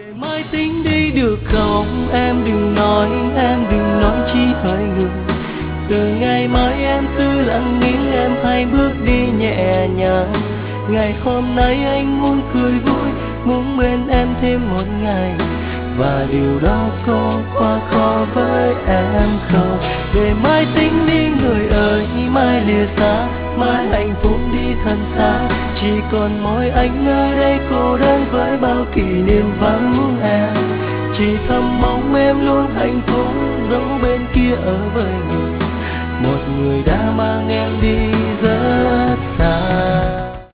ngày mai tính đi được không, em đừng nói chi hai người. Từ ngày mai em cứ lặng nín, em hãy bước đi nhẹ nhàng. Ngày hôm nay anh muốn cười vui, muốn bên em thêm một ngày, và điều đó có quá khó với em không? Để mai tính đi người ơi, mai lìa xa, mai hạnh phúc đi thật xa. Chỉ còn mỗi anh nơi đây cô đơn với bao kỷ niệm vắng em. Chỉ thầm mong em luôn hạnh phúc, dẫu bên kia ở với người, một người đã